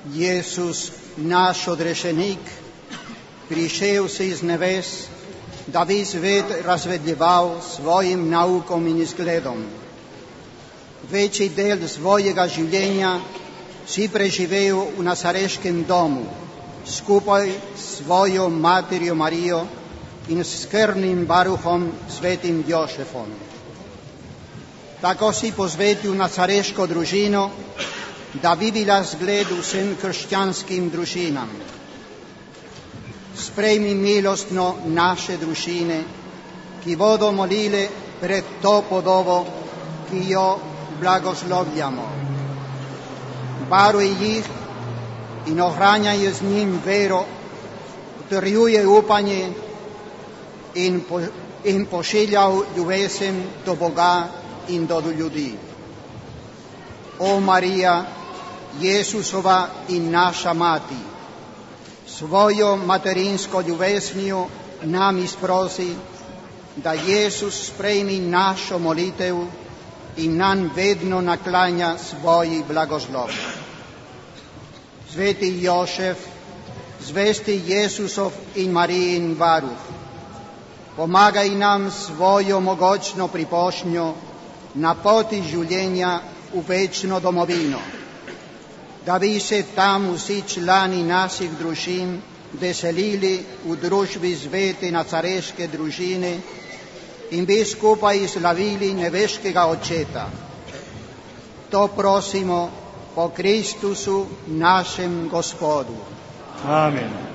Jezus, naš odrešenik, prišel si iz nebes, da bi svet razvedljeval svojim naukom in izgledom. Večji del svojega življenja si preživel v Nazareškem domu, skupaj s svojo materjo Marijo in s skrbnim varuhom svetim Jožefom. Tako si posvetil nazareško družino, da bi bila zgled vsem krščanskim družinam. Sprejmi milostno naše družine, ki bodo molile pred to podobo, ki jo blagoslovljamo. Varuj jih in ohranjaj z njim vero, utrjuje upanje in pošiljal ljubezen do Boga in do ljudi. O Marija, Jezusova in naša mati, svojo materinsko ljubeznijo nam izprosi, da Jezus sprejmi našo molitev in nam vedno naklanja svoji blagoslov. Sveti Jožef, zvesti Jezusov in Marijin varuh, pomagaj nam svojo mogočno pripošnjo na poti življenja v večno domovino, da bi se tam vsi člani naših družin veselili v družbi svete nazareške družine in bi skupaj slavili nebeškega Očeta. To prosimo po Kristusu, našem Gospodu. Amen.